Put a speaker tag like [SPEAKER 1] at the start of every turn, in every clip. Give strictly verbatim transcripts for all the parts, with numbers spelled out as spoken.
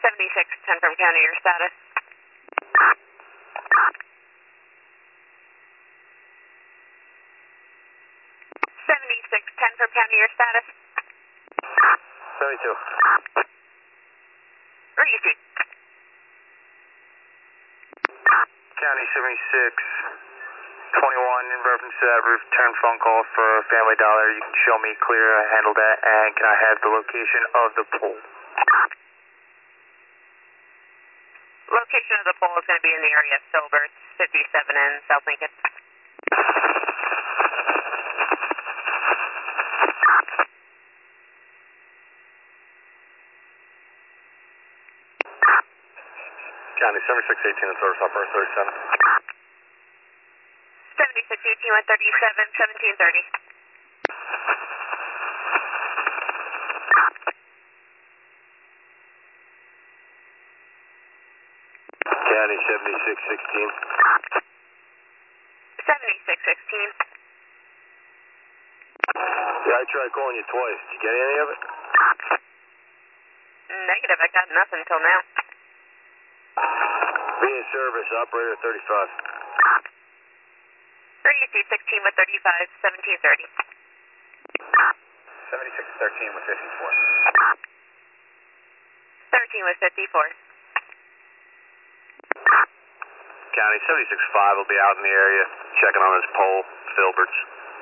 [SPEAKER 1] seventy-six ten from county, your status. seventy-six ten from county, your status.
[SPEAKER 2] seventy-two.
[SPEAKER 1] Where are you see?
[SPEAKER 2] County seventy-six twenty-one, in reference to that roof turn phone call for Family Dollar. You can show me clear, I handled that, and can I have the location of the pole?
[SPEAKER 1] Location of the pole is going to be in the area of Silbert, fifty-seven in South Lincoln.
[SPEAKER 2] County seventy-six eighteen, service operator thirty-seven.
[SPEAKER 1] seventy-six eighteen with thirty-seven, seventeen thirty.
[SPEAKER 2] County seventy-six sixteen.
[SPEAKER 1] seventy-six sixteen.
[SPEAKER 2] Yeah, I tried calling you twice. Did you get any of it?
[SPEAKER 1] Negative, I got nothing till now.
[SPEAKER 2] Be in service, operator thirty-five.
[SPEAKER 1] Where are you see? sixteen with thirty-five, seventeen thirty.
[SPEAKER 2] seventy-six thirteen with fifty-four.
[SPEAKER 1] thirteen with fifty-four.
[SPEAKER 2] County seventy-six five will be out in the area checking on his pole, Filberts.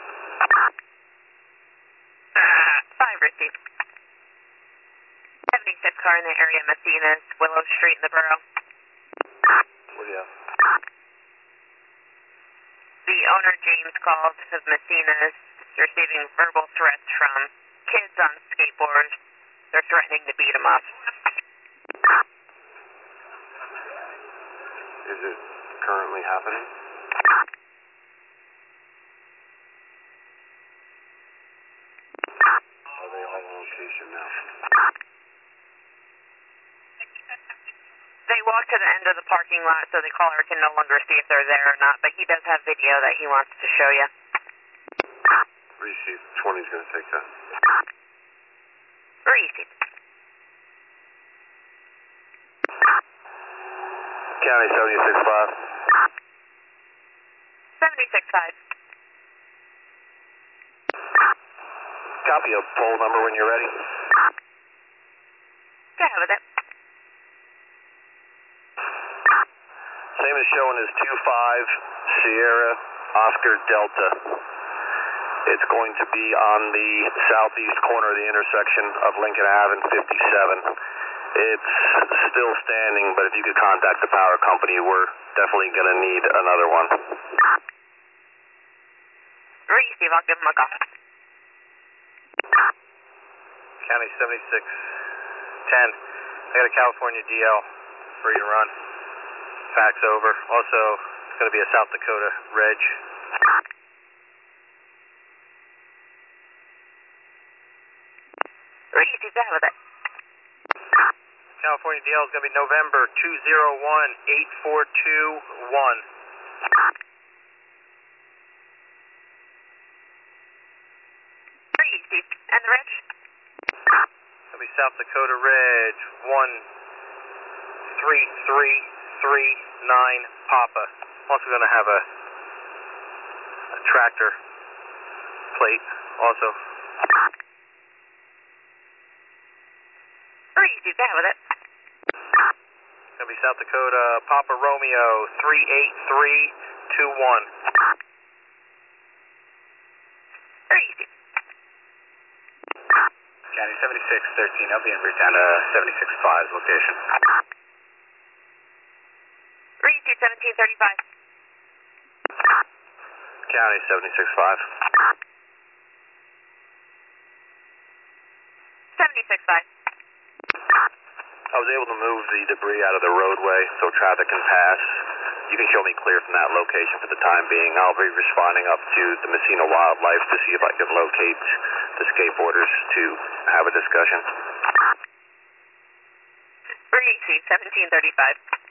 [SPEAKER 1] five received. seventy-six car in the area, Messina's, Willow Street in the borough.
[SPEAKER 2] What do you have?
[SPEAKER 1] The owner, James, called of Messina's, receiving verbal threats from kids on skateboards. They're threatening to beat him up.
[SPEAKER 2] Is it currently happening? Are they all on location now?
[SPEAKER 1] They walk to the end of the parking lot so the caller can no longer see if they're there or not, but he does have video that he wants to show you.
[SPEAKER 2] Receive twenty's going to take that.
[SPEAKER 1] Receive.
[SPEAKER 2] County seventy-six five.
[SPEAKER 1] seventy-six five.
[SPEAKER 2] Copy of pole number when you're ready.
[SPEAKER 1] Go ahead with it.
[SPEAKER 2] Same as showing is two five Sierra Oscar Delta. It's going to be on the southeast corner of the intersection of Lincoln Avenue and fifty-seven. It's still standing, but if you could contact the power company, we're definitely going to need another one.
[SPEAKER 1] Receive, I'll give him a call.
[SPEAKER 2] County seventy-six ten. I got a California D L free to run. Fax over. Also, it's going to be a South Dakota reg.
[SPEAKER 1] Receive, go ahead with it.
[SPEAKER 2] California D L is going to be November two zero one eight four two one.
[SPEAKER 1] Receive. And the reg?
[SPEAKER 2] It's going to be South Dakota reg one three three three nine Papa. Also going to have a, a tractor plate also.
[SPEAKER 1] Receive, go ahead with it.
[SPEAKER 2] It's going to be South Dakota Papa Romeo three eight three two one.
[SPEAKER 1] Receive.
[SPEAKER 2] County seventy-six thirteen, I'll be in route down to seventy-six five's location.
[SPEAKER 1] Receive, seventeen thirty-five.
[SPEAKER 2] County seventy-six five.
[SPEAKER 1] seventy-six five.
[SPEAKER 2] I was able to move the debris out of the roadway so traffic can pass. You can show me clear from that location for the time being. I'll be responding up to the Messina Wildlife to see if I can locate the skateboarders to have a discussion.
[SPEAKER 1] Receive, seventeen thirty-five.